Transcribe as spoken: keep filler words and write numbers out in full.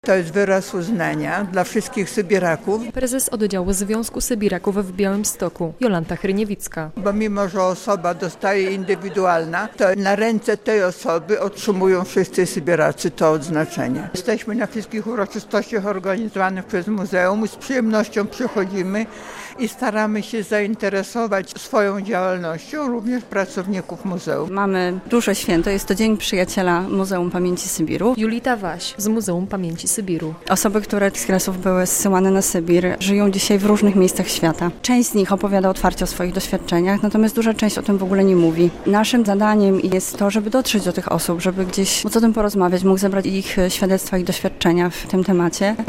To jest wyraz uznania dla wszystkich Sybiraków. Prezes oddziału Związku Sybiraków w Białymstoku, Jolanta Hryniewicka. Bo mimo, że osoba dostaje indywidualna, to na ręce tej osoby otrzymują wszyscy Sybiracy to odznaczenie. Jesteśmy na wszystkich uroczystościach organizowanych przez muzeum. Z przyjemnością przychodzimy i staramy się zainteresować swoją działalnością również pracowników muzeum. Mamy duże święto, jest to Dzień Przyjaciela Muzeum Pamięci Sybiru. Julita Waś z Muzeum Pamięci Sybiru. Osoby, które z Kresów były zsyłane na Sybir, żyją dzisiaj w różnych miejscach świata. Część z nich opowiada otwarcie o swoich doświadczeniach, natomiast duża część o tym w ogóle nie mówi. Naszym zadaniem jest to, żeby dotrzeć do tych osób, żeby gdzieś móc o tym porozmawiać, mógł zebrać ich świadectwa, ich doświadczenia w tym temacie.